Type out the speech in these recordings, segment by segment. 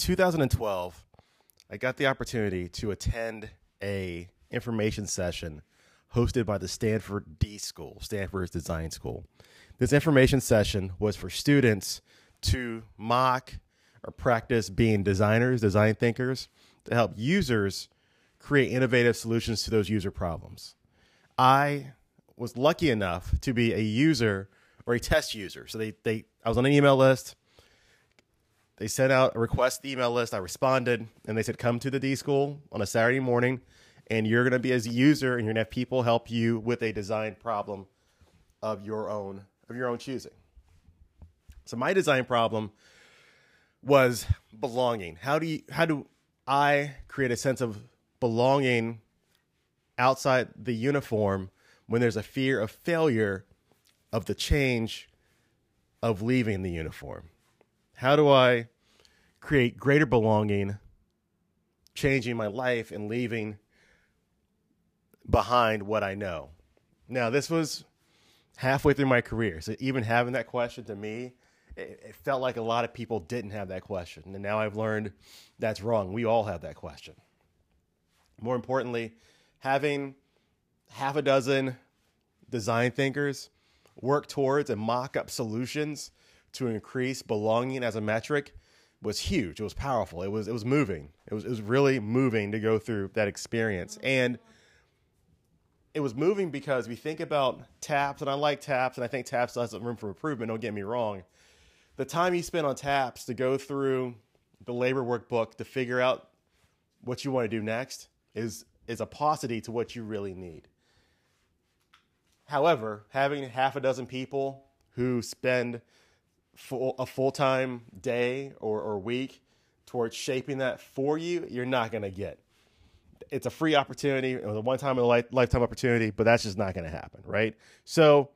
2012, I got the opportunity to attend a information session hosted by the Stanford D School, Stanford's design school. This information session was for students to mock or practice being designers, design thinkers, to help users create innovative solutions to those user problems. I was lucky enough to be a user or a test user. So I was on an email list. They sent out a request to the email list. I responded, and they said, come to the D School on a Saturday morning, and you're going to be as a user, and you're going to have people help you with a design problem of your own choosing. So my design problem was belonging. How do I create a sense of belonging outside the uniform when there's a fear of failure of the change of leaving the uniform? How do I create greater belonging, changing my life and leaving behind what I know? Now, this was halfway through my career. So even having that question to me, it felt like a lot of people didn't have that question. And now I've learned that's wrong. We all have that question. More importantly, having half a dozen design thinkers work towards and mock up solutions to increase belonging as a metric was huge. It was powerful. It was moving. It was really moving to go through that experience. And it was moving because we think about TAPS, and I like TAPS, and I think TAPS has room for improvement, don't get me wrong. The time you spend on TAPS to go through the labor workbook to figure out what you want to do next is a paucity to what you really need. However, having half a dozen people who spend a full-time day or week towards shaping that for you, you're not going to get. It's a free opportunity. It was a one-time in a lifetime opportunity, but that's just not going to happen, right? So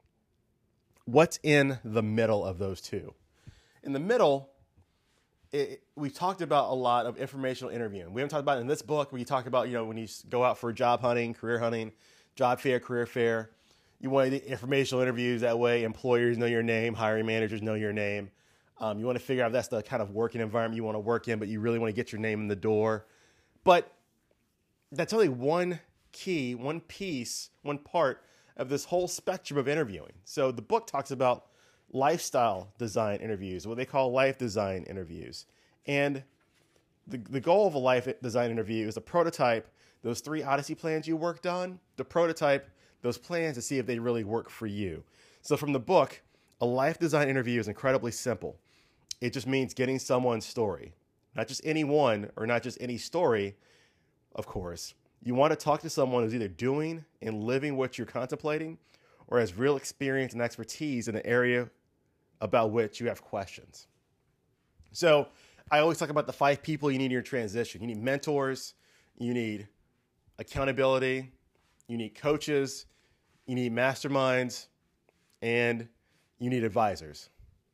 what's in the middle of those two? In the middle, we've talked about a lot of informational interviewing. We haven't talked about it in this book where you talk about, when you go out for job hunting, career hunting, job fair, career fair. You want the informational interviews. That way employers know your name, hiring managers know your name. You want to figure out if that's the kind of working environment you want to work in, but you really want to get your name in the door. But that's only one key, one piece, one part of this whole spectrum of interviewing. So the book talks about lifestyle design interviews, what they call life design interviews. And the goal of a life design interview is to prototype those 3 Odyssey plans you worked on, to prototype those plans to see if they really work for you. So from the book, a life design interview is incredibly simple. It just means getting someone's story. Not just anyone or not just any story, of course. You want to talk to someone who's either doing and living what you're contemplating or has real experience and expertise in an area about which you have questions. So I always talk about the 5 people you need in your transition. You need mentors, you need accountability, you need coaches, you need masterminds, and you need advisors.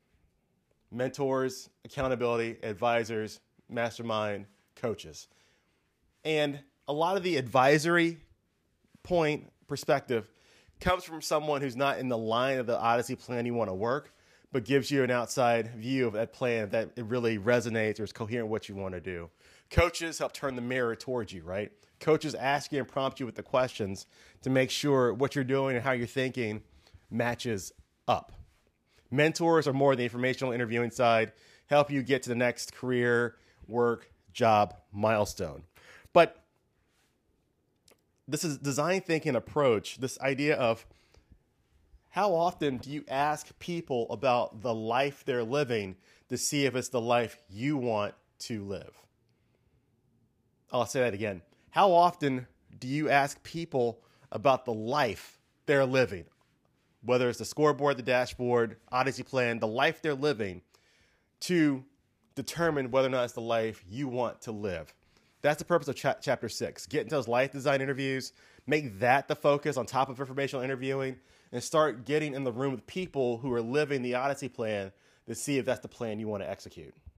Mentors, accountability, advisors, mastermind, coaches. And a lot of the advisory point perspective comes from someone who's not in the line of the Odyssey plan you want to work, but gives you an outside view of that plan that it really resonates or is coherent with what you want to do. Coaches help turn the mirror towards you, right? Coaches ask you and prompt you with the questions to make sure what you're doing and how you're thinking matches up. Mentors are more the informational interviewing side, help you get to the next career, work, job milestone. But this is design thinking approach, this idea of how often do you ask people about the life they're living to see if it's the life you want to live? I'll say that again. How often do you ask people about the life they're living? Whether it's the scoreboard, the dashboard, Odyssey plan, the life they're living, to determine whether or not it's the life you want to live. That's the purpose of chapter 6. Get into those life design interviews, make that the focus on top of informational interviewing, and start getting in the room with people who are living the Odyssey plan to see if that's the plan you want to execute.